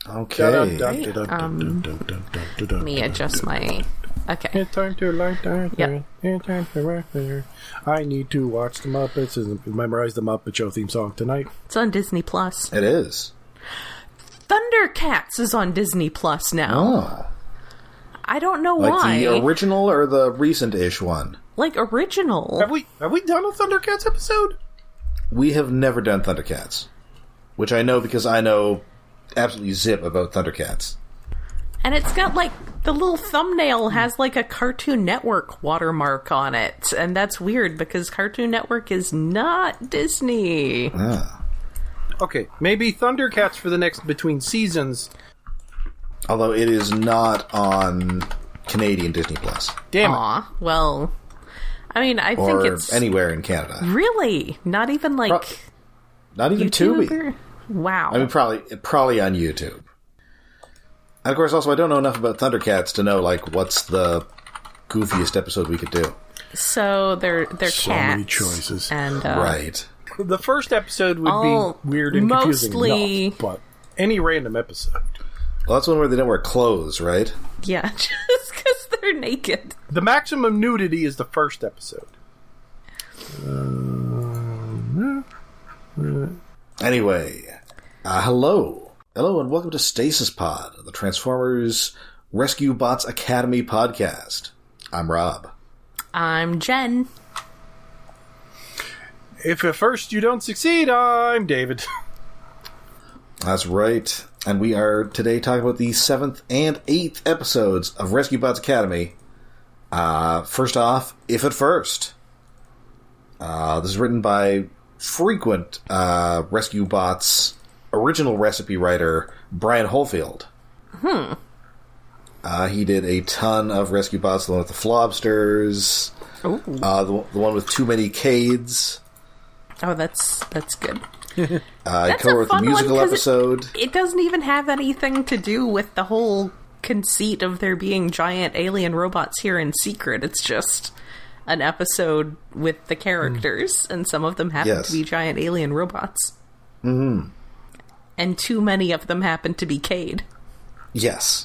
Okay. Let me adjust my... Okay. It's time to light that. Yep. It's time to rock there. I need to watch the Muppets and memorize the Muppet Show theme song tonight. It's on Disney Plus. It is. Thundercats is on Disney Plus now. Oh. I don't know Like why. the original or the recent-ish one? Like original. Have we done a Thundercats episode? We have never done Thundercats. Which I know because I know absolutely zip about Thundercats. And it's got, like, the little thumbnail has, like, a Cartoon Network watermark on it. And that's weird, because Cartoon Network is not Disney. Ah. Okay, maybe Thundercats for the next between seasons. Although it is not on Canadian Disney+. Damn it. Aw, well... I mean, I Or think it's... anywhere in Canada. Really? Not even, like... Not even YouTube? Tubi. Wow. I mean, probably on YouTube. And of course, also, I don't know enough about Thundercats to know, like, what's the goofiest episode we could do. So, they're So cats. many choices. And, Right. The first episode would Oh, be weird and confusing mostly- enough, but any random episode. Well, that's one where they don't wear clothes, right? Yeah, just because they're naked. The maximum nudity is the first episode. Anyway, hello. Hello, and welcome to Stasis Pod, the Transformers Rescue Bots Academy podcast. I'm Rob. I'm Jen. If at first you don't succeed, I'm David. That's right. And we are today talking about the 7th and 8th episodes of Rescue Bots Academy. First off, If at First. This is written by frequent Rescue Bots original recipe writer Brian Holfield. He did a ton of Rescue Bots, the one with the Flobsters, the one with Too Many Cades. Oh, that's good. He That's a co-wrote the fun musical one, 'cause episode. It doesn't even have anything to do with the whole conceit of there being giant alien robots here in secret. It's just an episode with the characters, and some of them happen Yes. to be giant alien robots. Mm-hmm. And too many of them happen to be Cade. Yes.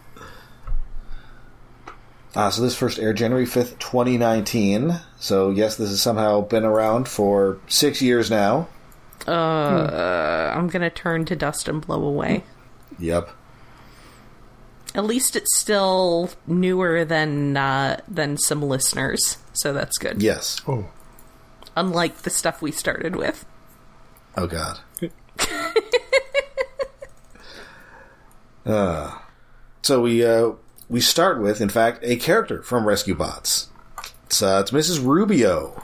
So this first aired January 5th, 2019. So yes, this has somehow been around for 6 years now. I'm gonna turn to dust and blow away. Yep. At least it's still newer than some listeners, so that's good. Yes. Oh. Unlike the stuff we started with. Oh, God. So we start with, in fact, a character from Rescue Bots. It's Mrs. Rubio.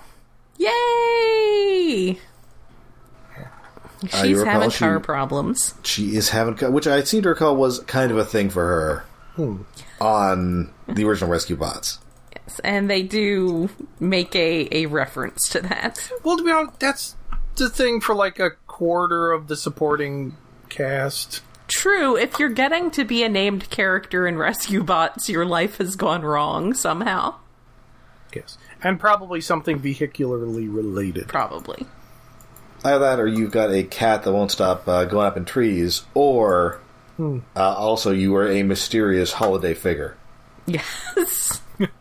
Yay! She's recall having she- car problems. She is having, which I seem to recall was kind of a thing for her on the original Rescue Bots. Yes, and they do make a reference to that. Well, to be honest, that's the thing for like a quarter of the supporting cast. True, if you're getting to be a named character in Rescue Bots, your life has gone wrong somehow. Yes. And probably something vehicularly related. Probably. Either that, or you've got a cat that won't stop going up in trees, or also you are a mysterious holiday figure. Yes.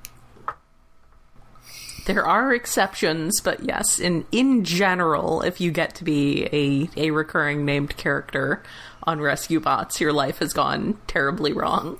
There are exceptions, but yes, in general, if you get to be a recurring named character on Rescue Bots, your life has gone terribly wrong.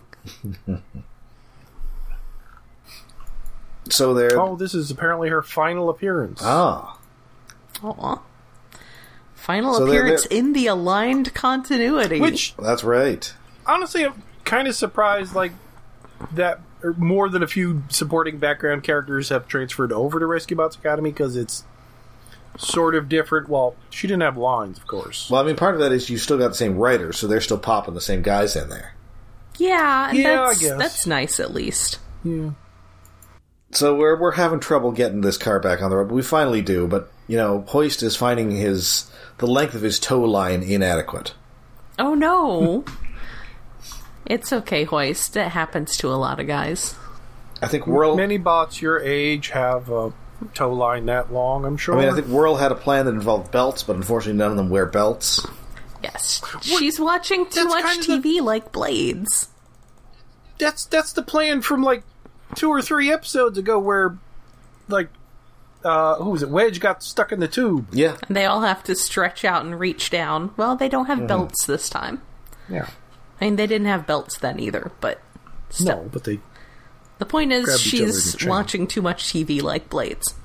So there. Oh, this is apparently her final appearance. Ah. Aw. Final So they're- appearance in the aligned continuity. Which, That's right. honestly, I'm kind of surprised, like, that more than a few supporting background characters have transferred over to Rescue Bots Academy, because it's sort of different. Well, she didn't have lines, of course. Well, I mean, part of that is you still got the same writers, so they're still popping the same guys in there. yeah, and Yeah, I that's, guess. that's nice at least. Yeah. So we're having trouble getting this car back on the road, but we finally do. But, you know, Hoist is finding the length of his tow line inadequate. Oh no! It's okay, Hoist. It happens to a lot of guys. I think Whirl... Many bots your age have a tow line that long, I'm sure. I think Whirl had a plan that involved belts, but unfortunately none of them wear belts. Yes, Yes, she's watching too much TV like Blades. That's the plan from like 2 or 3 episodes ago, where like who was it? Wedge got stuck in the tube. Yeah, and they all have to stretch out and reach down. Well, they don't have belts this time. Yeah, I mean, they didn't have belts then either, but still. No, but they. The point is, grabbed each other in the she's chain. watching too much TV like Blades.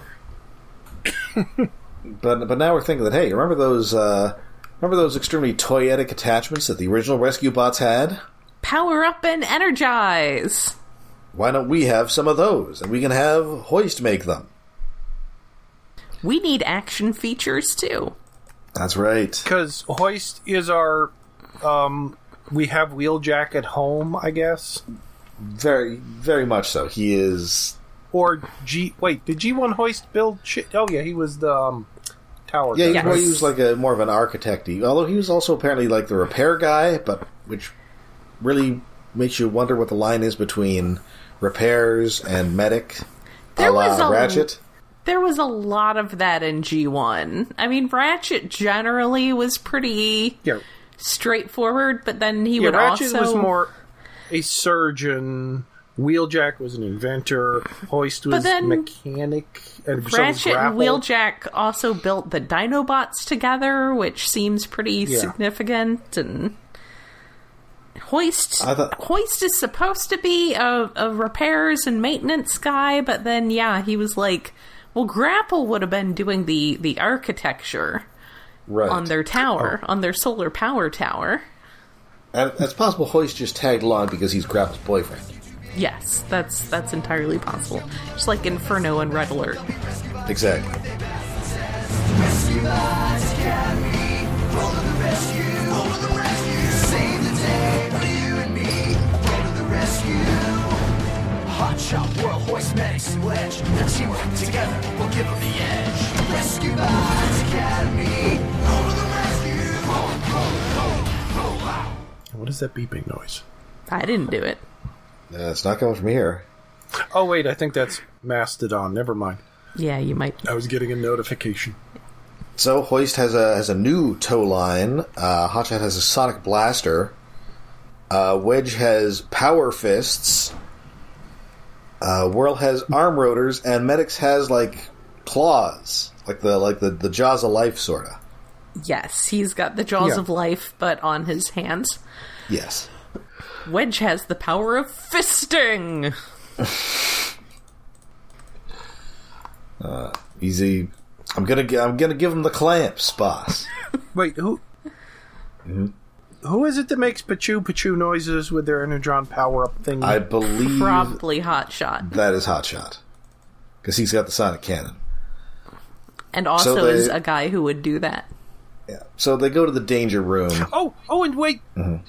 but now we're thinking that, hey, remember those extremely toyetic attachments that the original Rescue Bots had? Power up and energize! Why don't we have some of those, and we can have Hoist make them? We need action features, too. That's right. Because Hoist is our. We have Wheeljack at home, I guess. Very, very much so. He is. Or Wait, did G1 Hoist build shit? Oh yeah, he was the tower. Yeah, guy. well, he was like more of an architect. Although he was also apparently like the repair guy, but which really makes you wonder what the line is between repairs and medic. There a la was a Ratchet. There was a lot of that in G1. I mean, Ratchet generally was pretty straightforward, but then he would Ratchet also... was more a surgeon. Wheeljack was an inventor. Hoist was mechanic. And so was Ratchet and Grapple. Wheeljack also built the Dinobots together, which seems pretty significant. And Hoist is supposed to be a repairs and maintenance guy, but then he was like, well, Grapple would have been doing the architecture on their tower, on their solar power tower. And it's possible Hoist just tagged along because he's Grapple's boyfriend. Yes, that's entirely possible. Just like Inferno and Red Alert. Exactly. Rescue Bots Academy, roll to the rescue, roll to the rescue, save the day for you and me, roll to the rescue. Hot Shot, World, Hoist, Medics, and Wedge, their teamwork together will give them the edge. Rescue Bots Academy, roll to the rescue, roll out. What is that beeping noise? I didn't do it. It's not coming from here. Oh wait, I think that's Mastodon. Never mind. Yeah, you might. I was getting a notification. So Hoist has a new tow line. Hotshot has a sonic blaster. Wedge has power fists. Whirl has arm rotors, and Medics has like claws, like the jaws of life, sorta. Yes, he's got the jaws of life, but on his hands. Yes. Wedge has the power of fisting. Easy. I'm gonna give him the clamps, boss. Wait, who? Who is it that makes Pachu noises with their Energon power-up thing? I believe Probably Hotshot. that is Hotshot, because he's got the sonic cannon. And also is a guy who would do that. Yeah. So they go to the danger room. Oh, and wait.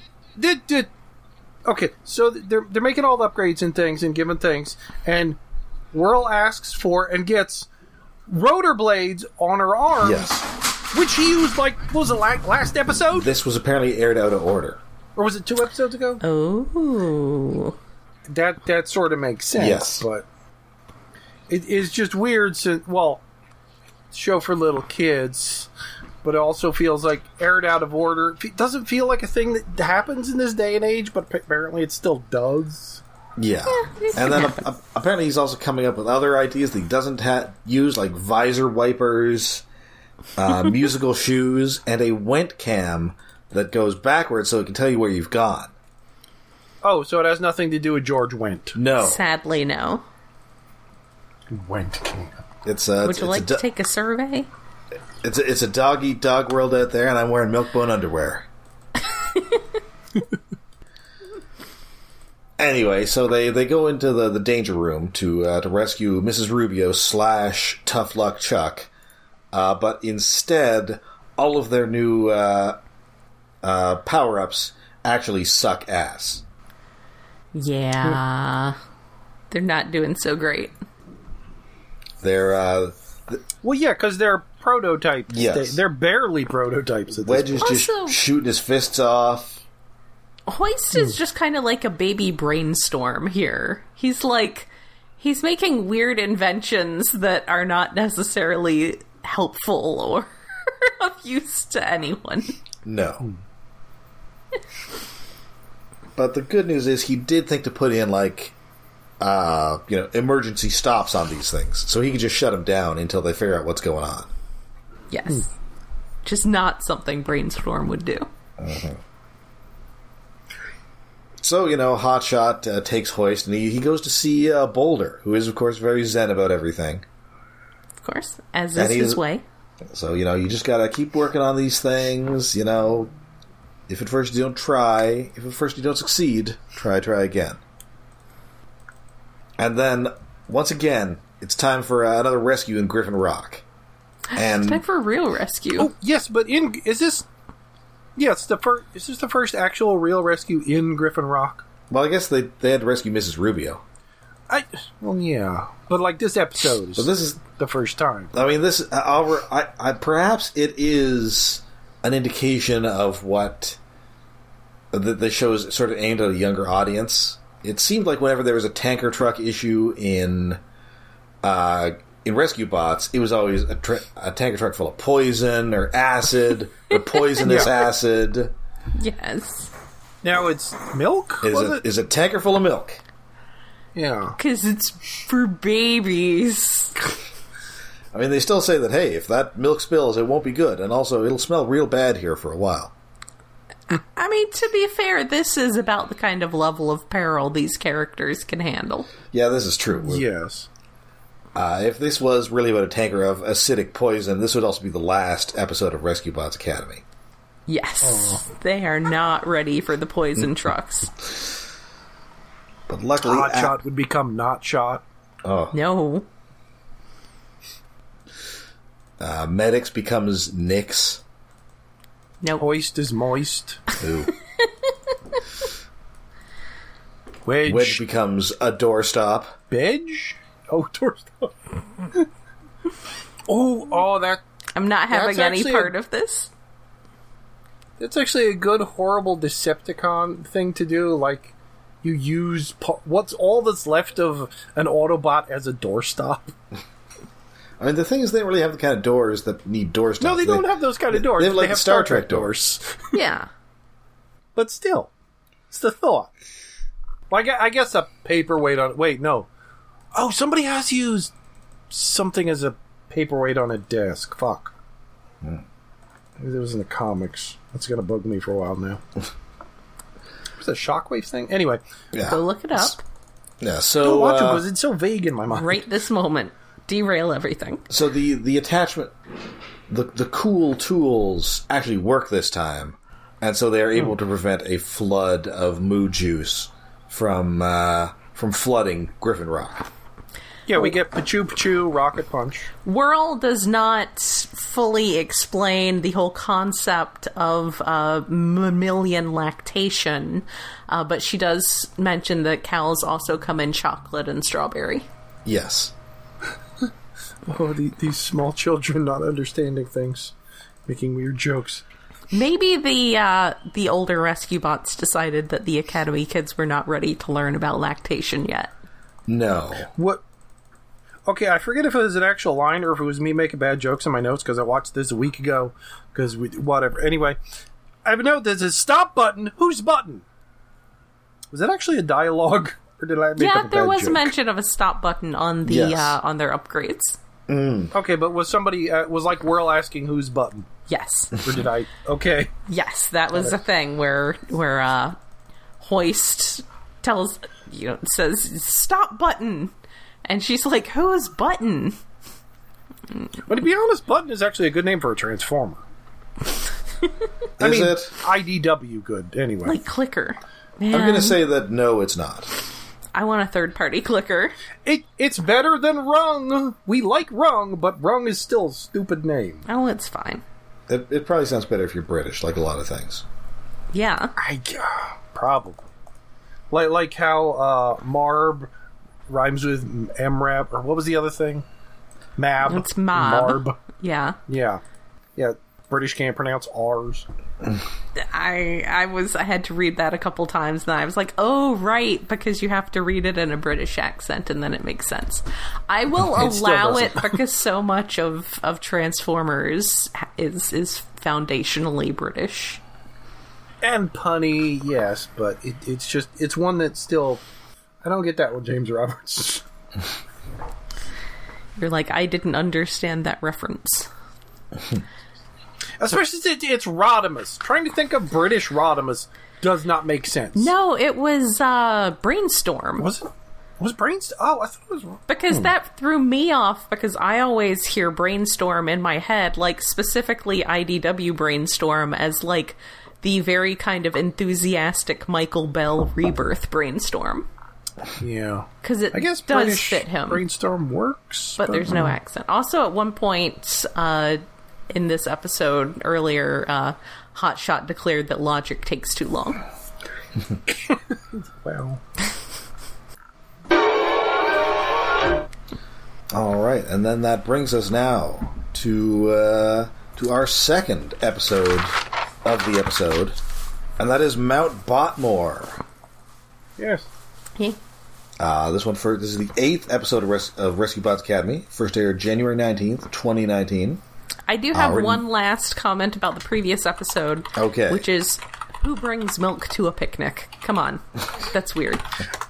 Okay, so they're making all the upgrades and things and giving things, and Whirl asks for and gets rotor blades on her arms, Yes. which he used like, what was it, last episode? This was apparently aired out of order. Or was it 2 episodes ago? Oh. That sort of makes sense, Yes. but it is just weird since, well, show for little kids, but it also feels like aired out of order. It doesn't feel like a thing that happens in this day and age, but apparently it still does. Yeah. And then apparently he's also coming up with other ideas that he doesn't use, like visor wipers, musical shoes, and a Went cam that goes backwards so it can tell you where you've gone. Oh, so it has nothing to do with George Wendt. No. Sadly, no. Wendt cam. Would you like to take a survey? It's a dog-eat-dog world out there, and I'm wearing Milk-Bone underwear. Anyway, so they go into the danger room to rescue Mrs. Rubio / Tough Luck Chuck, but instead, all of their new power-ups actually suck ass. Yeah. They're not doing so great. They're Well, yeah, because they're prototypes. Yes. They're barely prototypes at this Wedge is point. just Also- shooting his fists off. Hoist is just kind of like a baby brainstorm here. He's making weird inventions that are not necessarily helpful or of use to anyone. No. But the good news is he did think to put in, like, emergency stops on these things. So he can just shut them down until they figure out what's going on. Yes. Just not something Brainstorm would do. Mm-hmm. So, Hotshot takes Hoist, and he goes to see Boulder, who is, of course, very zen about everything. Of course, as is his way. So, you just gotta keep working on these things, If at first you don't try, if at first you don't succeed, try again. And then, once again, it's time for another rescue in Griffin Rock. And it's time for a real rescue. Oh, yes, but is this the first actual real rescue in Griffin Rock? Well, I guess they had to rescue Mrs. Rubio. Yeah. But, like, this episode So this is the first time. I mean, this... perhaps it is an indication of what... The show is sort of aimed at a younger audience. It seemed like whenever there was a tanker truck issue in Rescue Bots, it was always a tanker truck full of poison or acid or poisonous acid. Yes. Now it's milk? Is a tanker full of milk. Yeah. Because it's for babies. I mean, they still say that, hey, if that milk spills, it won't be good. And also, it'll smell real bad here for a while. I mean, to be fair, this is about the kind of level of peril these characters can handle. Yeah, this is true. Yes. If this was really about a tanker of acidic poison, this would also be the last episode of Rescue Bots Academy. Yes. They are not ready for the poison trucks. But luckily... Hotshot would become not shot. Oh. No. Medics becomes Nix. Nope. Hoist is moist. Ooh. Wedge becomes a doorstop. Bedge? Oh, doorstop. that... I'm not having any actually part of this. That's actually a good, horrible Decepticon thing to do. Like, you use... what's all that's left of an Autobot as a doorstop? I mean, the thing is, they don't really have the kind of doors that need doorstops. No, they don't have those kind of doors. They have, like, have Star Trek doors. Yeah. But still, it's the thought. Well, I guess a paperweight on... Wait, no. Oh, somebody has used something as a paperweight on a desk. Fuck. Maybe it was in the comics. That's going to bug me for a while now. Was that a Shockwave thing? Anyway. Yeah. Go look it up. Yeah, so... Don't watch it because it's so vague in my mind. Right this moment. Derail everything. So the attachment... The cool tools actually work this time. And so they are able to prevent a flood of moo juice from flooding Griffin Rock. Yeah, we get Pachu Pachu, Rocket Punch. Whirl does not fully explain the whole concept of mammalian lactation, but she does mention that cows also come in chocolate and strawberry. Yes. Oh, these small children not understanding things, making weird jokes. Maybe the older rescue bots decided that the Academy kids were not ready to learn about lactation yet. No. What? Okay, I forget if it was an actual line or if it was me making bad jokes in my notes because I watched this a week ago. Because whatever. Anyway, I have a note that says "Stop button. Whose button?" Was that actually a dialogue, or did I make up a bad there was joke? mention of a stop button on the on their upgrades. Okay, but was somebody was like Whirl asking whose button? Yes. Or did I? Okay. Yes, that was a thing where Hoist says stop button, and she's like, whose button? But to be honest, Button is actually a good name for a Transformer. I mean, it? IDW good, anyway. Like Clicker. Man, I'm going to say that no, it's not. I want a third-party Clicker. It's better than Rung. We like Rung, but Rung is still a stupid name. Oh, it's fine. It probably sounds better if you're British, like a lot of things. Yeah. Probably. Like how Marb rhymes with MRAP, or what was the other thing? Mab. It's Mob. Marb. Yeah. Yeah. British can't pronounce R's. I had to read that a couple times, and I was like, oh, right, because you have to read it in a British accent, and then it makes sense. I will allow it because so much of Transformers is foundationally British. And punny, yes, but it's one that's still... I don't get that with James Roberts. You're like, I didn't understand that reference. Especially since it's Rodimus. Trying to think of British Rodimus does not make sense. No, it was Brainstorm. Was it? Was Brainstorm? Oh, I thought it was... Because that threw me off, because I always hear Brainstorm in my head, like, specifically IDW Brainstorm, as, like, the very kind of enthusiastic Michael Bell Rebirth Brainstorm. Yeah. Because it I guess does British fit him. Brainstorm works. But there's no accent. Also, at one point in this episode earlier, Hotshot declared that logic takes too long. Well... All right, and then that brings us now to our second episode of the episode, and that is Mount Botmore. Yes. He? This is the 8th episode of Rescue Bots Academy. First aired January 19th, 2019. I do have one last comment about the previous episode. Okay. Which is, who brings milk to a picnic? Come on. That's weird.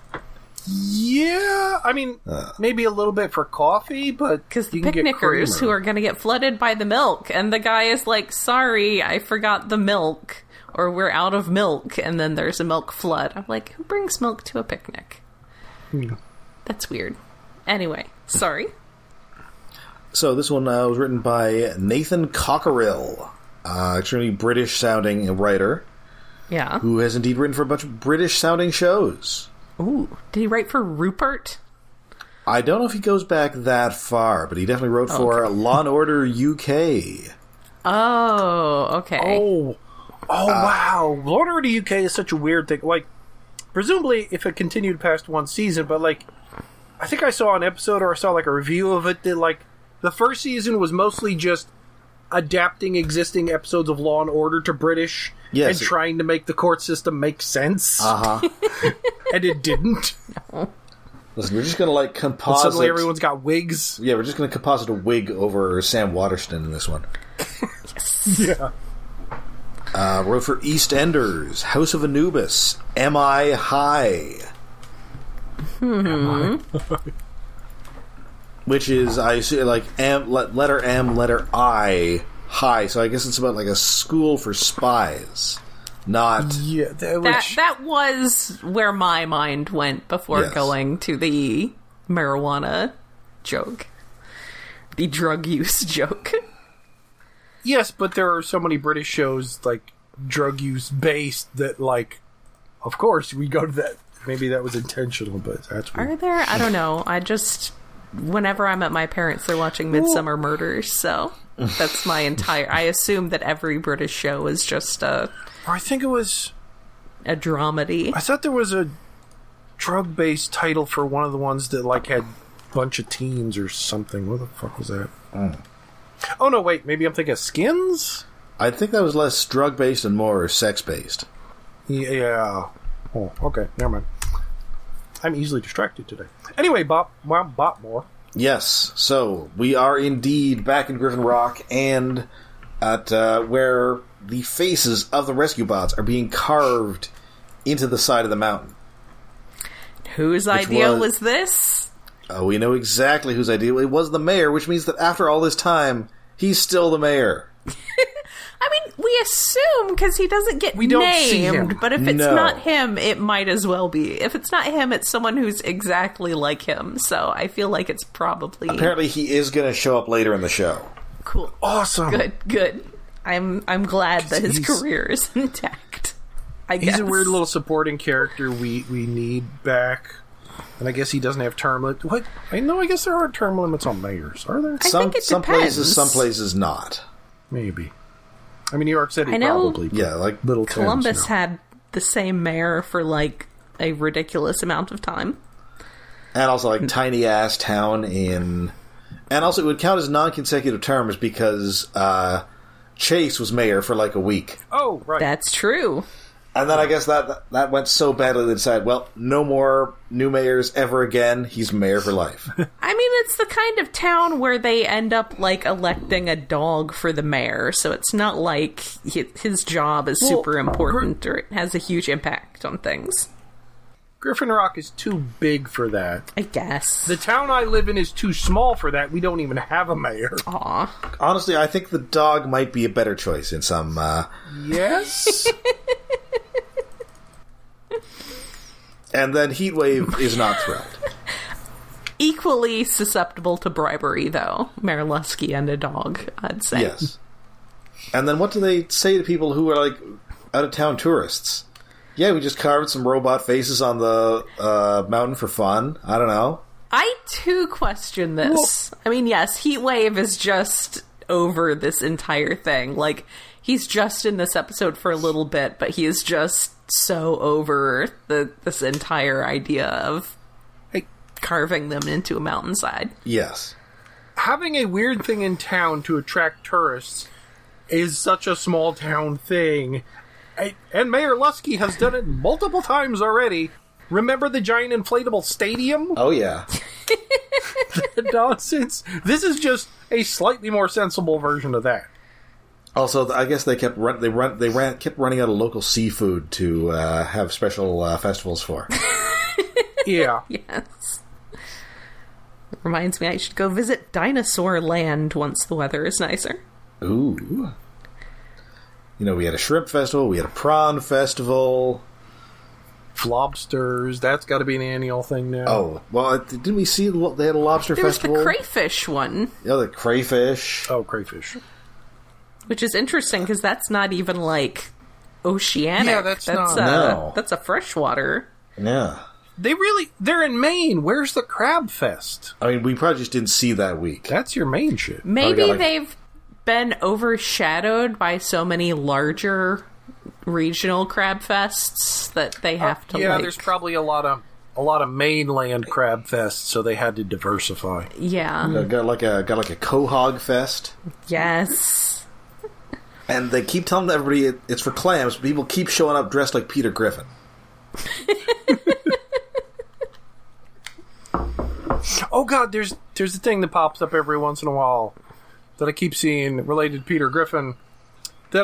Yeah, I mean, maybe a little bit for coffee, but... Because the picnickers who are going to get flooded by the milk, and the guy is like, sorry, I forgot the milk, or we're out of milk, and then there's a milk flood. I'm like, who brings milk to a picnic? That's weird. Anyway, sorry. So this one was written by Nathan Cockerill, extremely British-sounding writer. Yeah. Who has indeed written for a bunch of British-sounding shows. Ooh, did he write for Rupert? I don't know if he goes back that far, but he definitely wrote for Law & Order UK. Oh, okay. Oh, wow. Law & Order UK is such a weird thing. Like, presumably, if it continued past one season, but, like, I think I saw an episode or I saw, like, a review of it that, like, the first season was mostly just adapting existing episodes of Law & Order to British and trying to make the court system make sense. And it didn't. No. Listen, we're just going to, like, composite... Suddenly everyone's got wigs. Yeah, we're just going to composite a wig over Sam Waterston in this one. Yeah. Wrote for EastEnders, House of Anubis, Am I High? Which is, I assume, like, letter M, letter I, high. So I guess it's about, like, a school for spies. Not... Yeah, that was where my mind went before going to the marijuana joke. The drug use joke. Yes, but there are so many British shows, like, drug use based that, like, of course we go to that. Maybe that was intentional, but that's weird. Are there? I don't know. Whenever I'm at my parents', they're watching Midsummer Murders, so that's my entire... I assume that every British show is just I think it was... a dramedy. I thought there was a drug-based title for one of the ones that, like, had a bunch of teens or something. What the fuck was that? Oh, no, wait. Maybe I'm thinking of Skins? I think that was less drug-based and more sex-based. Yeah. Oh, okay. Never mind. I'm easily distracted today. Anyway, Botmore. Yes, so we are indeed back in Griffin Rock and at where the faces of the rescue bots are being carved into the side of the mountain. Whose idea was this? We know exactly whose idea. It was the mayor, which means that after all this time, he's still the mayor. I mean, we assume because he doesn't get named, but if it's not him, it might as well be. If it's not him, it's someone who's exactly like him. So I feel like it's probably... Apparently he is going to show up later in the show. Cool. Awesome. Good. I'm glad that his career is intact. I guess. He's a weird little supporting character we need back. And I guess he doesn't have term limits. What? I guess there are term limits on mayors, are there? I think it some depends. places, some places not. Maybe. I mean, New York City I know, probably. Yeah, like little Columbus towns, had the same mayor for like a ridiculous amount of time. And also like tiny ass town in... And also it would count as non-consecutive terms because Chase was mayor for like a week. Oh, right. That's true. And then I guess that went so badly they decided, well, no more new mayors ever again. He's mayor for life. I mean, it's the kind of town where they end up, like, electing a dog for the mayor, so it's not like his job is super important or it has a huge impact on things. Griffin Rock is too big for that. I guess. The town I live in is too small for that. We don't even have a mayor. Aw. Honestly, I think the dog might be a better choice in some... Yes? And then Heatwave is not thrilled. Equally susceptible to bribery, though. Mayor Lusky and a dog, I'd say. Yes. And then what do they say to people who are, like, out-of-town tourists? Yeah, we just carved some robot faces on the mountain for fun. I don't know. I, too, question this. I mean, yes, Heatwave is just over this entire thing. Like, he's just in this episode for a little bit, but he is just so over this entire idea of carving them into a mountainside. Yes. Having a weird thing in town to attract tourists is such a small town thing. And Mayor Lusky has done it multiple times already. Remember the giant inflatable stadium? Oh, yeah. Nonsense. This is just a slightly more sensible version of that. Also, I guess they kept kept running out of local seafood to have special festivals for. Yeah. Yes. Reminds me I should go visit Dinosaur Land once the weather is nicer. Ooh. You know, we had a shrimp festival, we had a prawn festival. Lobsters, that's got to be an annual thing now. Oh, well, didn't we see they had a lobster There was festival? the crayfish one. Yeah, the crayfish. Oh, crayfish. Which is interesting, because that's not even, like, oceanic. Yeah, that's not. No. That's a freshwater. Yeah. They're in Maine. Where's the Crab Fest? I mean, we probably just didn't see that week. That's your main shit. Maybe Oh, yeah, like- they've been overshadowed by so many larger regional crab fests that they have to, Yeah, like... there's probably a lot of mainland Crab Fests, so they had to diversify. Yeah. Got like a Quahog Fest. Yes. And they keep telling everybody it's for clams, but people keep showing up dressed like Peter Griffin. Oh god, there's a thing that pops up every once in a while that I keep seeing related to Peter Griffin. That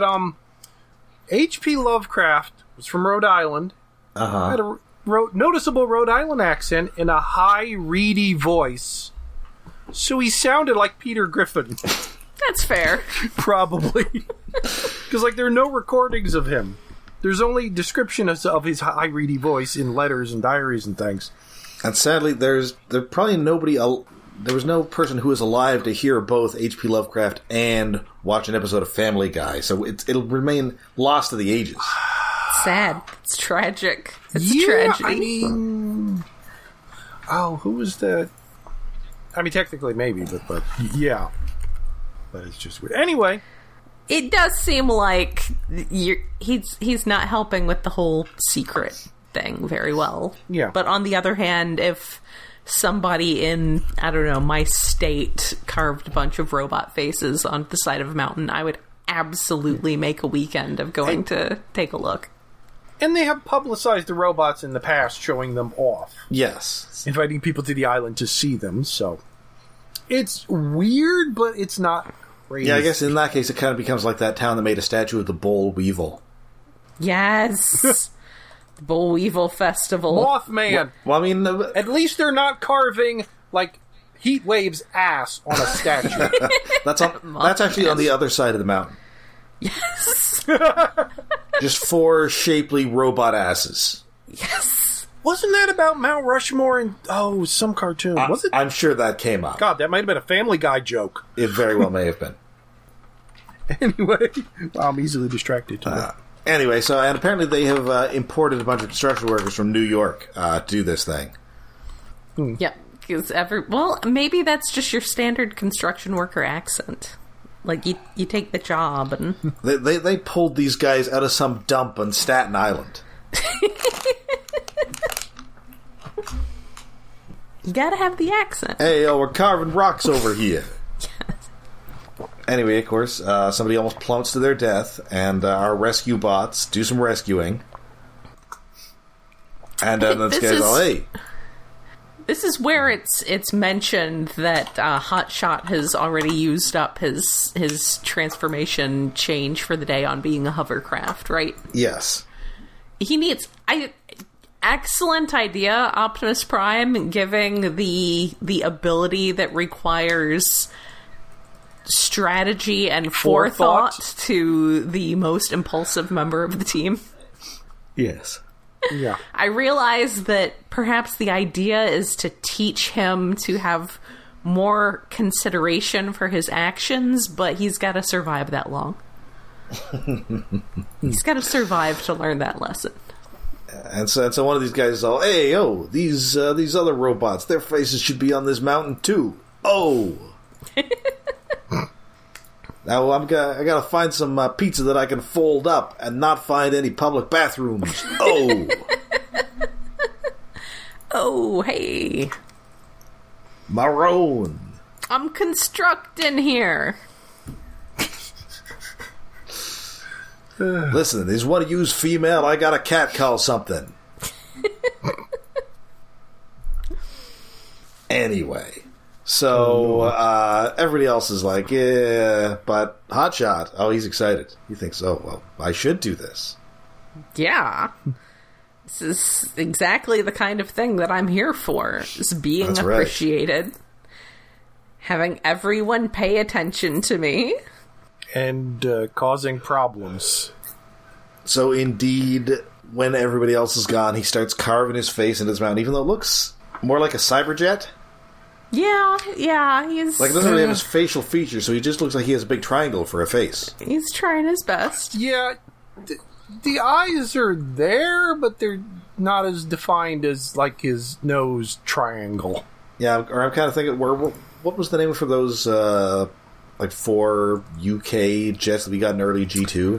H.P. Lovecraft was from Rhode Island. Uh-huh. Had a noticeable Rhode Island accent and a high, reedy voice. So he sounded like Peter Griffin. That's fair. Probably. Because, like, there are no recordings of him. There's only descriptions of his high, reedy voice in letters and diaries and things. And sadly, there probably nobody... There was no person who was alive to hear both H.P. Lovecraft and watch an episode of Family Guy, so it'll remain lost to the ages. Sad. It's tragic. It's Yeah, tragedy. I mean... Oh, who was the... I mean, technically, maybe, but yeah. But it's just weird. Anyway... It does seem like he's not helping with the whole secret thing very well. Yeah. But on the other hand, if somebody in, I don't know, my state carved a bunch of robot faces on the side of a mountain, I would absolutely make a weekend of going to take a look. And they have publicized the robots in the past, showing them off. Yes. Inviting people to the island to see them, so... It's weird, but it's not crazy. Yeah, I guess in that case it kind of becomes like that town that made a statue of the Boll Weevil. Yes! The Boll Weevil Festival. Mothman! Well, I mean... At least they're not carving, like, Heatwave's ass on a statue. That's actually on the other side of the mountain. Yes! Just 4 shapely robot asses. Yes! Wasn't that about Mount Rushmore in... Oh, some cartoon. Was it? I'm sure that came up. God, that might have been a Family Guy joke. It very well may have been. Anyway, I'm easily distracted. Anyway, and apparently they have imported a bunch of construction workers from New York to do this thing. Yep. Because well, maybe that's just your standard construction worker accent. Like, you take the job and... They pulled these guys out of some dump on Staten Island. You gotta have the accent. Hey, we're carving rocks over here. Anyway, of course, somebody almost plummets to their death, and our rescue bots do some rescuing. And then this guy's all, hey. This is where it's mentioned that Hotshot has already used up his transformation change for the day on being a hovercraft, right? Yes. He needs... Excellent idea, Optimus Prime, giving the ability that requires strategy and forethought to the most impulsive member of the team. Yes. Yeah. I realize that perhaps the idea is to teach him to have more consideration for his actions, but he's got to survive that long. He's got to survive to learn that lesson. And so one of these guys is all, hey, oh, these other robots, their faces should be on this mountain too. Oh. Now I gotta find some pizza that I can fold up and not find any public bathrooms. Oh. Oh, hey. Maroon. I'm constructing here. Listen, is one of you's female? I got a cat call something. Anyway, so everybody else is like, yeah, but Hotshot, oh, he's excited. He thinks, oh, well, I should do this. Yeah. This is exactly the kind of thing that I'm here for, is being That's right. appreciated. Having everyone pay attention to me. And causing problems. So indeed, when everybody else is gone, he starts carving his face into his mountain, even though it looks more like a cyberjet. Yeah, he's... Like, it doesn't really have his facial features, so he just looks like he has a big triangle for a face. He's trying his best. Yeah, the eyes are there, but they're not as defined as, like, his nose triangle. Yeah, or I'm kind of thinking, what was the name for those, 4 UK jets that we got in early G2?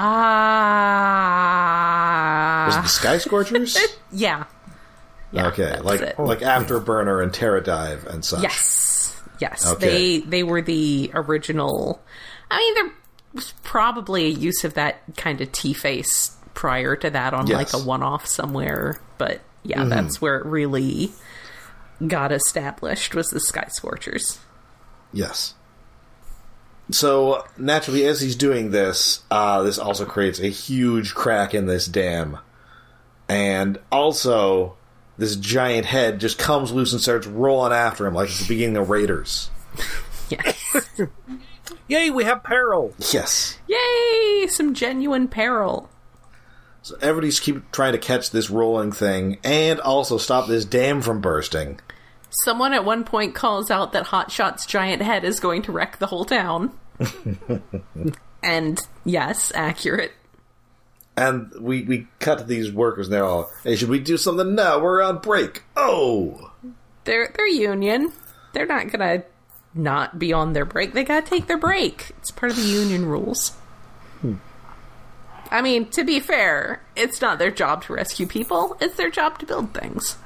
Was it the Sky Scorchers? Yeah. Okay, like Afterburner and Terradive and such. Yes. Okay. They were the original. I mean, there was probably a use of that kind of T-face prior to that on like a one-off somewhere, but yeah, that's where it really got established, was the Sky Scorchers. Yes. So, naturally, as he's doing this, this also creates a huge crack in this dam. And also, this giant head just comes loose and starts rolling after him like it's the beginning of Raiders. Yes. Yay, we have peril! Yes. Yay! Some genuine peril. So everybody's keep trying to catch this rolling thing and also stop this dam from bursting. Someone at one point calls out that Hotshot's giant head is going to wreck the whole town. And, yes, accurate. And we cut to these workers and they're all, hey, should we do something now? We're on break. Oh! They're union. They're not gonna not be on their break. They gotta take their break. It's part of the union rules. I mean, to be fair, it's not their job to rescue people. It's their job to build things.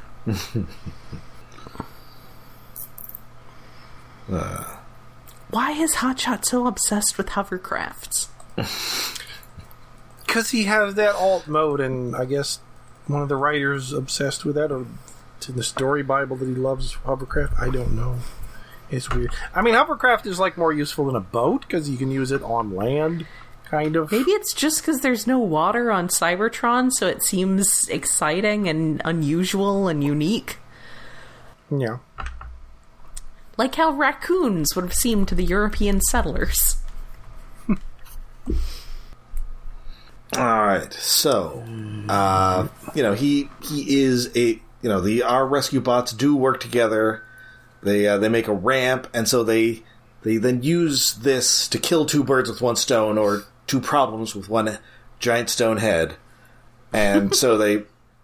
Why is Hotshot so obsessed with hovercrafts? Because he has that alt mode, and I guess one of the writers obsessed with that, or it's in the story Bible that he loves hovercraft. I don't know. It's weird. I mean, hovercraft is like more useful than a boat because you can use it on land, kind of. Maybe it's just because there's no water on Cybertron, so it seems exciting and unusual and unique. Yeah. Like how raccoons would have seemed to the European settlers. Alright, so, he is our rescue bots do work together. They make a ramp, and so they then use this to kill two birds with one stone, or two problems with one giant stone head. And so they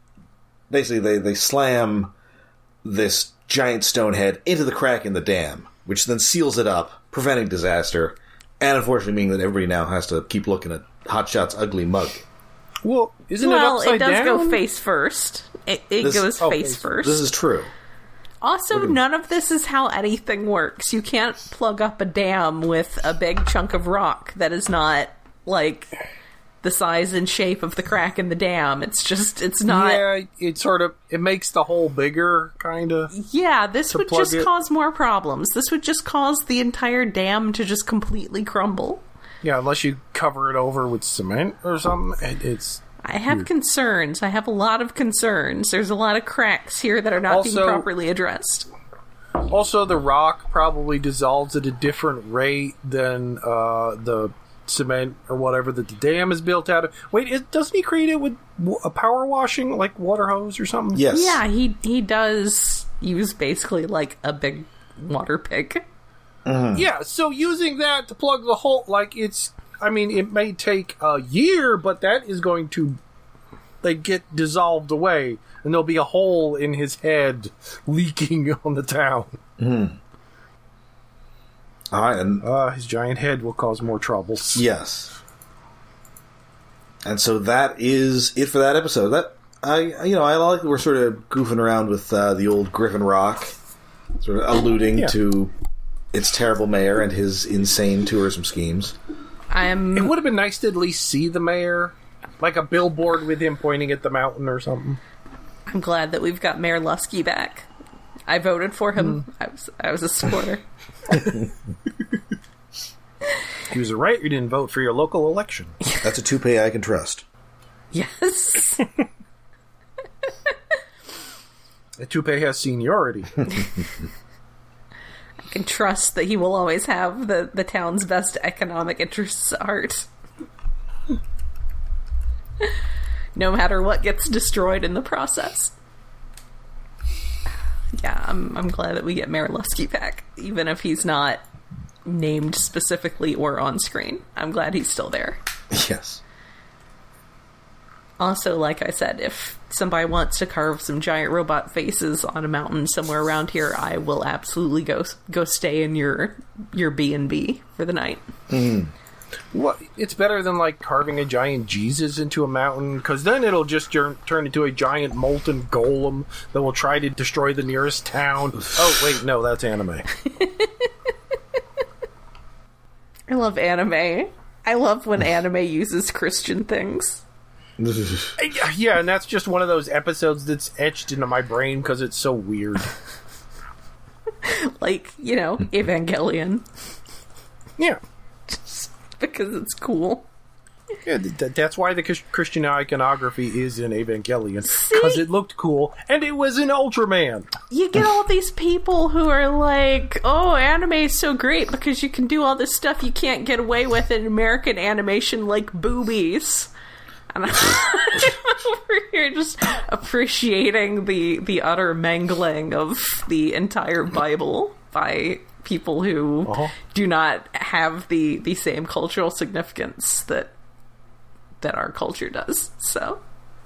slam this giant stone head into the crack in the dam, which then seals it up, preventing disaster, and unfortunately meaning that everybody now has to keep looking at Hotshot's ugly mug. Well, isn't it upside down? It does go face first. It goes face first. This is true. Also, none of this is how anything works. You can't plug up a dam with a big chunk of rock that is not, the size and shape of the crack in the dam. It's not... Yeah, it makes the hole bigger, kind of. Yeah, this would just cause more problems. This would just cause the entire dam to just completely crumble. Yeah, unless you cover it over with cement or something. I have concerns. I have a lot of concerns. There's a lot of cracks here that are not being properly addressed. Also, the rock probably dissolves at a different rate than the cement or whatever that the dam is built out of. Wait, doesn't he create it with a power washing, like water hose or something? Yes. Yeah, he does use basically like a big water pick. Mm-hmm. Yeah, so using that to plug the hole, it may take a year, but that is going to get dissolved away, and there'll be a hole in his head leaking on the town. Mm. All right, and his giant head will cause more troubles. yes. And so that is it for that episode. That I like that we're sort of goofing around with the old Griffin Rock, sort of alluding to its terrible mayor and his insane tourism schemes. It would have been nice to at least see the mayor, like a billboard with him pointing at the mountain or something. I'm glad that we've got Mayor Lusky back. I voted for him. I was a supporter. He was right. You didn't vote for your local election. That's a toupee I can trust. Yes. A toupee has seniority. I can trust that he will always have the town's best economic interests at heart. No matter what gets destroyed in the process. Yeah, I'm glad that we get Mayor Lusky back, even if he's not named specifically or on screen. I'm glad he's still there. Yes. Also, like I said, if somebody wants to carve some giant robot faces on a mountain somewhere around here, I will absolutely go stay in your B&B for the night. Mm. What? It's better than carving a giant Jesus into a mountain, because then it'll just turn into a giant molten golem that will try to destroy the nearest town. Oh wait, no, that's anime. I love anime. I love when anime uses Christian things. Yeah, and that's just one of those episodes that's etched into my brain because it's so weird. Evangelion. Yeah. Just because it's cool. Yeah, that's why the Christian iconography is in Evangelion. Because it looked cool, and it was in Ultraman. You get all these people who are like, oh, anime is so great because you can do all this stuff you can't get away with in American animation, like boobies. And I'm over here just appreciating the utter mangling of the entire Bible by people who do not have the same cultural significance that our culture does. So,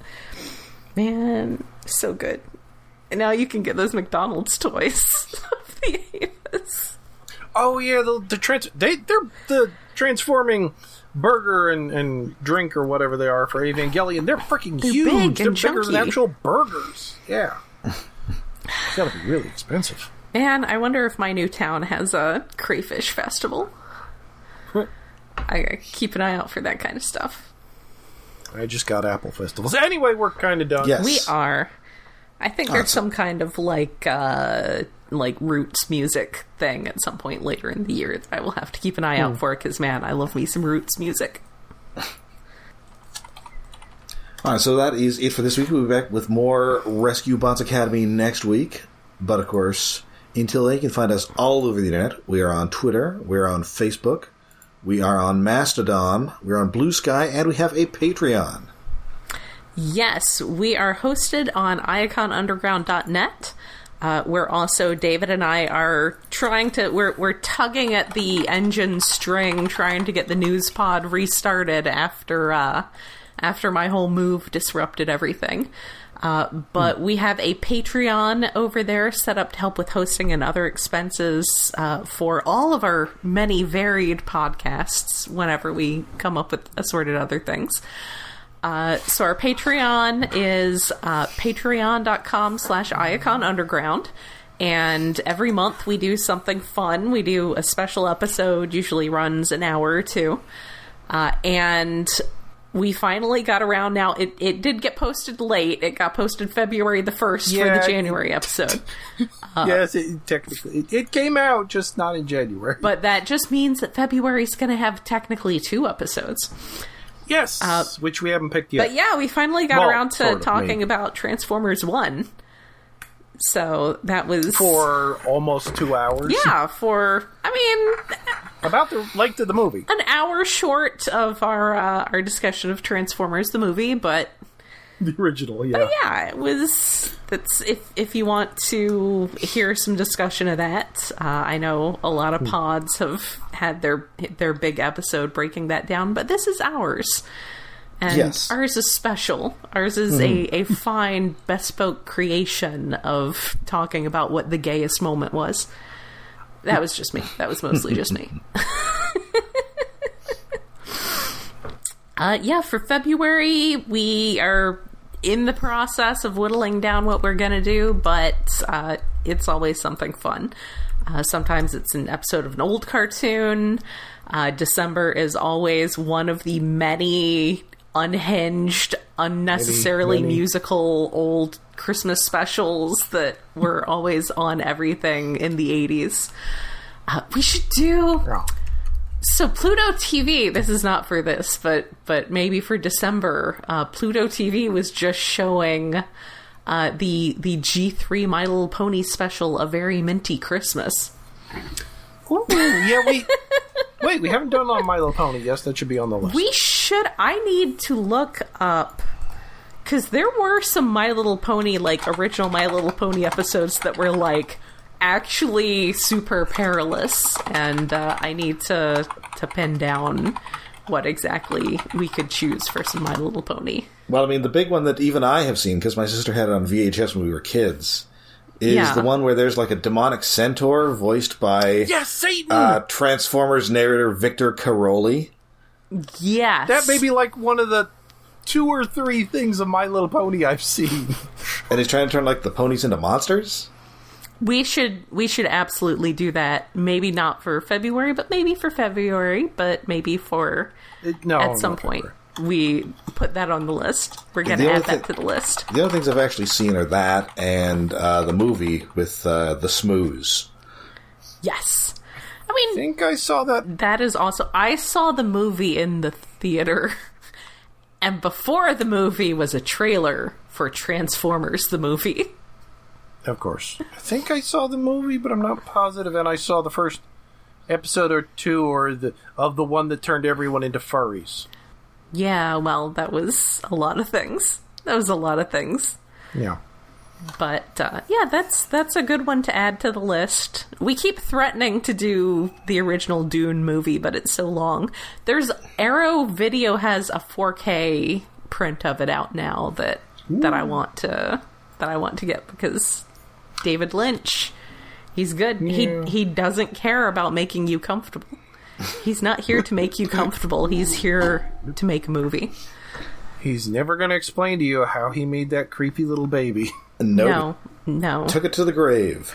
man, so good. And now you can get those McDonald's toys of the Avis. Oh yeah, they're the transforming burger and drink or whatever they are for Evangelion. They're freaking huge. Big they're and bigger chunky. than actual burgers. Yeah. It's gotta be really expensive. Man, I wonder if my new town has a crayfish festival. I keep an eye out for that kind of stuff. I just got apple festivals. Anyway, we're kind of done. Yes. We are. I think there's some kind of like roots music thing at some point later in the year that I will have to keep an eye out for, because man, I love me some roots music. Alright, so that is it for this week. We'll be back with more Rescue Bots Academy next week. But of course, until then, you can find us all over the internet. We are on Twitter, we're on Facebook, we are on Mastodon, we're on Blue Sky, and we have a Patreon. Yes, we are hosted on iaconunderground.net. We're also, David and I are we're tugging at the engine string, trying to get the news pod restarted after my whole move disrupted everything. But we have a Patreon over there set up to help with hosting and other expenses for all of our many varied podcasts whenever we come up with assorted other things. So our Patreon is patreon.com/iaconunderground. And every month we do something fun. We do a special episode, usually runs an hour or two. And we finally got around. Now, it did get posted late. It got posted February the 1st for the January episode. Yes, technically. It came out, just not in January. But that just means that February's going to have technically 2 episodes. Yes, which we haven't picked yet. But yeah, we finally got around to sort of, talking about Transformers 1. So that was... For almost 2 hours. Yeah, About the length of the movie. an hour short of our discussion of Transformers, the movie, but... The original, yeah. But yeah, it was... That's if you want to hear some discussion of that, I know a lot of pods have had their big episode breaking that down, but this is ours. And Yes. ours is special. Ours is a fine, bespoke creation of talking about what the gayest moment was. That was just me. That was mostly just me. For February, we are in the process of whittling down what we're going to do, but it's always something fun. Sometimes it's an episode of an old cartoon. December is always one of the many unhinged, unnecessarily musical old Christmas specials that were always on everything in the 80s. We should do... Yeah. So Pluto TV, this is not for this, but maybe for December, Pluto TV was just showing the G3 My Little Pony special, A Very Minty Christmas. Ooh, yeah, wait, we haven't done on My Little Pony. Yes, that should be on the list. We should. I need to look up, because there were some My Little Pony, original My Little Pony episodes that were, actually super perilous, and I need to pin down what exactly we could choose for some My Little Pony. Well, I mean, the big one that even I have seen, because my sister had it on VHS when we were kids, is the one where there's a demonic centaur voiced by Satan! Transformers narrator Victor Caroli. Yes. That may be one of the 2 or 3 things of My Little Pony I've seen. And he's trying to turn the ponies into monsters? We should absolutely do that. Maybe not for February, but maybe for February, but maybe for at some point. We put that on the list. We're going to add that to the list. The other things I've actually seen are that and the movie with the Smooze. Yes. I think I saw that. That is also... I saw the movie in the theater, and before the movie was a trailer for Transformers, the movie. Of course. I think I saw the movie, but I'm not positive, and I saw the first episode or 2 of the one that turned everyone into furries. Yeah, well, that was a lot of things. Yeah. But, that's a good one to add to the list. We keep threatening to do the original Dune movie, but it's so long. Arrow Video has a 4K print of it out now that I want to get, because David Lynch, he's good. Yeah. He doesn't care about making you comfortable. He's not here to make you comfortable. He's here to make a movie. He's never going to explain to you how he made that creepy little baby. No. Took it to the grave.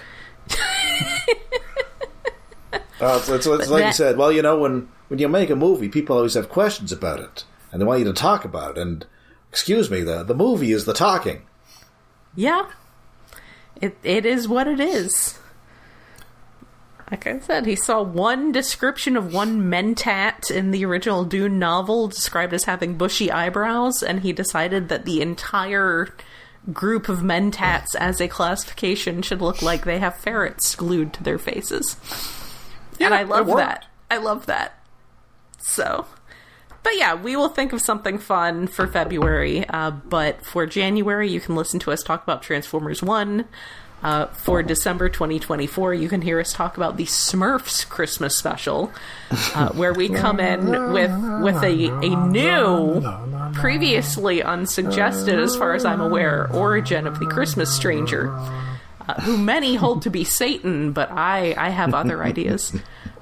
It's like you said, well, when you make a movie, people always have questions about it, and they want you to talk about it, and, excuse me, the movie is the talking. Yeah. It is what it is. Like I said, he saw one description of one Mentat in the original Dune novel described as having bushy eyebrows, and he decided that the entire group of Mentats as a classification should look like they have ferrets glued to their faces. Yeah, and I love that. I love that. So... But yeah, we will think of something fun for February. But for January, you can listen to us talk about Transformers 1. For December 2024, you can hear us talk about the Smurfs Christmas special, where we come in with a new, previously unsuggested, as far as I'm aware, origin of the Christmas stranger, who many hold to be Satan, but I have other ideas.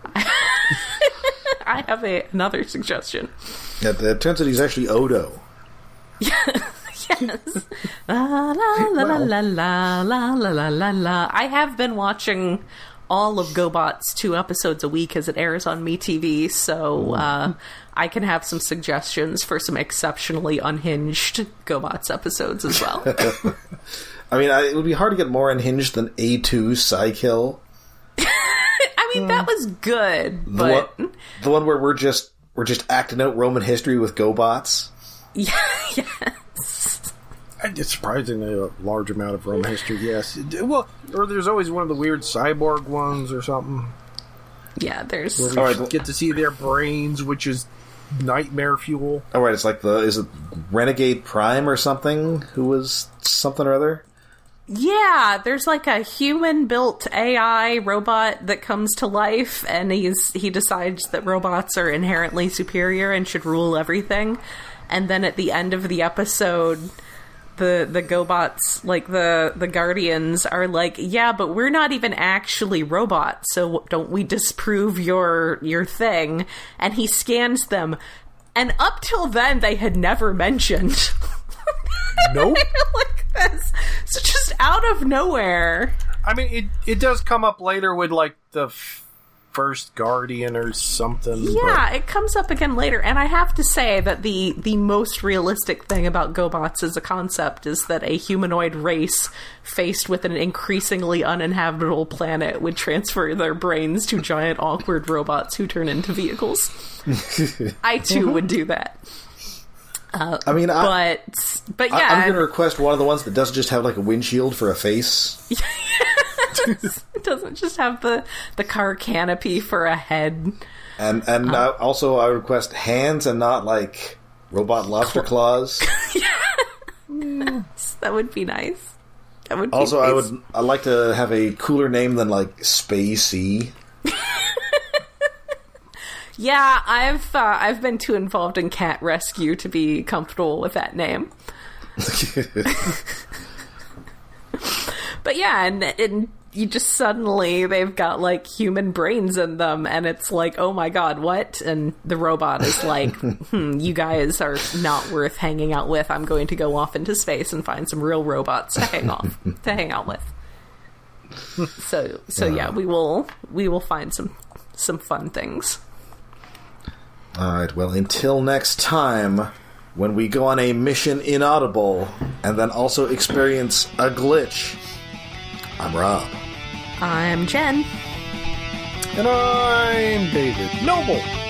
I have another suggestion. It turns out he's actually Odo. Yes. La la la la la la la la la la. I have been watching all of GoBots 2 episodes a week as it airs on MeTV, so I can have some suggestions for some exceptionally unhinged GoBots episodes as well. I mean, it would be hard to get more unhinged than A2 Psykill. I mean, that was good, but The one where we're just acting out Roman history with GoBots. yes. It's surprisingly a large amount of Rome history, yes. Well, or there's always one of the weird cyborg ones or something. Yeah, there's... Where we get to see their brains, which is nightmare fuel. Oh, right, it's like is it Renegade Prime or something? Who was something or other? Yeah, there's like a human-built AI robot that comes to life, and he decides that robots are inherently superior and should rule everything. And then at the end of the episode, the GoBots, like the Guardians, are like, yeah, but we're not even actually robots, so don't we disprove your thing? And he scans them, and up till then, they had never mentioned... Nope. like this. So just out of nowhere. I mean, it does come up later with, like, the first Guardian or something. Yeah, it comes up again later. And I have to say that the most realistic thing about GoBots as a concept is that a humanoid race faced with an increasingly uninhabitable planet would transfer their brains to giant, awkward robots who turn into vehicles. I, too, would do that. I mean, but yeah, I'm going to request one of the ones that doesn't just have like a windshield for a face. It doesn't just have the car canopy for a head. And also I request hands and not like robot lobster claws. Yes, that would be nice. That would also be nice. I'd like to have a cooler name than like Spacey. Yeah, I've been too involved in cat rescue to be comfortable with that name. But yeah, and you just suddenly, they've got like human brains in them, and it's like, oh my god, what? And the robot is like, you guys are not worth hanging out with. I'm going to go off into space and find some real robots to hang out with. So yeah, we will find some fun things. Alright, well, until next time, when we go on a mission inaudible, and then also experience a glitch, I'm Rob. I'm Jen. And I'm David Noble.